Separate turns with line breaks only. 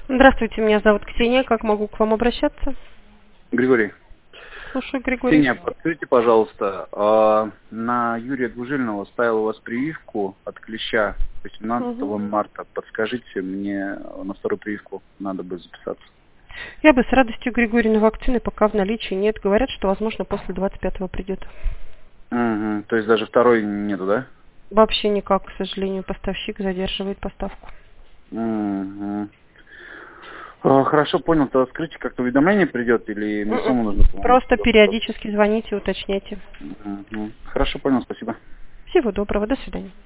Здравствуйте, меня зовут Ксения. Как могу к вам обращаться?
Григорий.
Слушаю, Григорий.
Ксения, подскажите, пожалуйста, на Юрия Двужильного ставил у вас прививку от клеща 18
Мгм.
марта. Подскажите, мне на вторую прививку надо бы записаться.
Я бы с радостью, Григорий, но вакцины пока в наличии нет. Говорят, что, возможно, после 25-го придет.
Угу. То есть даже второй нету, да?
Вообще никак, к сожалению, поставщик задерживает поставку.
Угу. Хорошо, понял. То скажите, как-то уведомление придет или мне
М-м.
самому нужно?
Просто периодически звоните, уточняйте.
Угу. Хорошо, понял, спасибо.
Всего доброго, до свидания.